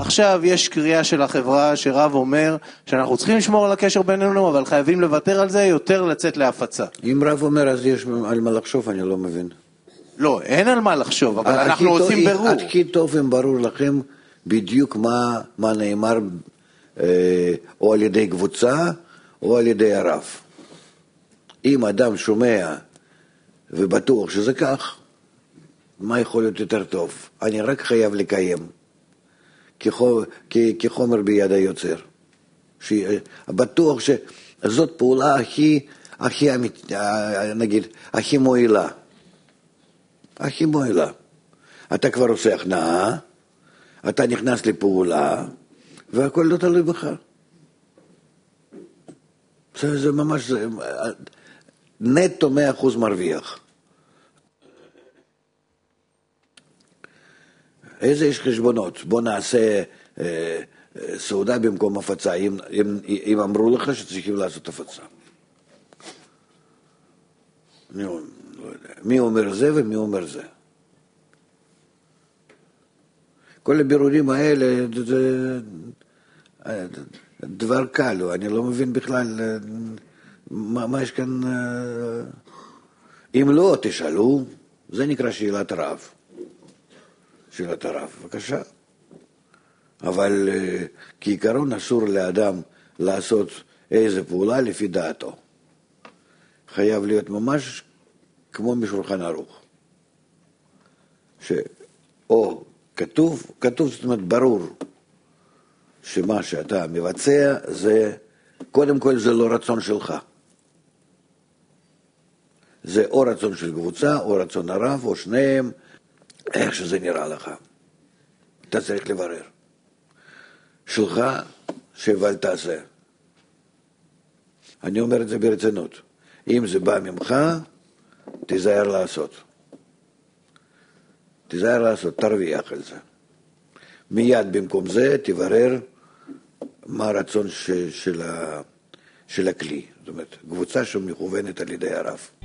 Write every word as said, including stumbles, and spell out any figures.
עכשיו יש קריאה של החברה שרב אומר שאנחנו צריכים לשמור על הקשר בינינו, אבל חייבים לוותר על זה, יותר לצאת להפצה. אם רב אומר אז יש על מה לחשוב, אני לא מבין. לא, אין על מה לחשוב, אבל אנחנו עושים ברור. עד כי טוב אם ברור לכם בדיוק מה, מה נאמר אה, או על ידי קבוצה או על ידי הרב. אם אדם שומע ובטוח שזה כך, מה יכול להיות יותר טוב? אני רק חייב לקיים, כחומר ביד היוצר. בטוח שזאת פעולה הכי, הכי, נגיד, הכי מועילה. הכי מועילה. אתה כבר עושה הכנעה, אתה נכנס לפעולה, והכל לא תלוי בך. זה, זה ממש, זה, נטו מאה אחוז מרוויח. איזה יש חשבונות? בוא נעשה אה, אה, סעודה במקום הפצה, אם, אם, אם אמרו לך שצריכים לעשות הפצה. אני לא יודע. מי אומר זה ומי אומר זה? כל הבירורים האלה, זה דבר קל, אני לא מבין בכלל מה, מה יש כאן. אם לא, תשאלו, זה נקרא שאלת רב. שאלת הרב, בבקשה. אבל כעיקרון אסור לאדם לעשות איזה פעולה לפי דעתו. חייב להיות ממש כמו משולחן ערוך. שאו כתוב, כתוב זאת אומרת ברור, שמה שאתה מבצע זה, קודם כל זה לא רצון שלך. זה או רצון של קבוצה, או רצון הרב, או שניהם, איך שזה נראה לך. אתה צריך לברר. שלך, שאבל תעשה. אני אומר את זה ברצינות. אם זה בא ממך, תיזהר לעשות. תיזהר לעשות, תרוויח על זה. מיד במקום זה, תברר מה הרצון ש, של, ה, של הכלי. זאת אומרת, קבוצה שמכוונת על ידי הרב.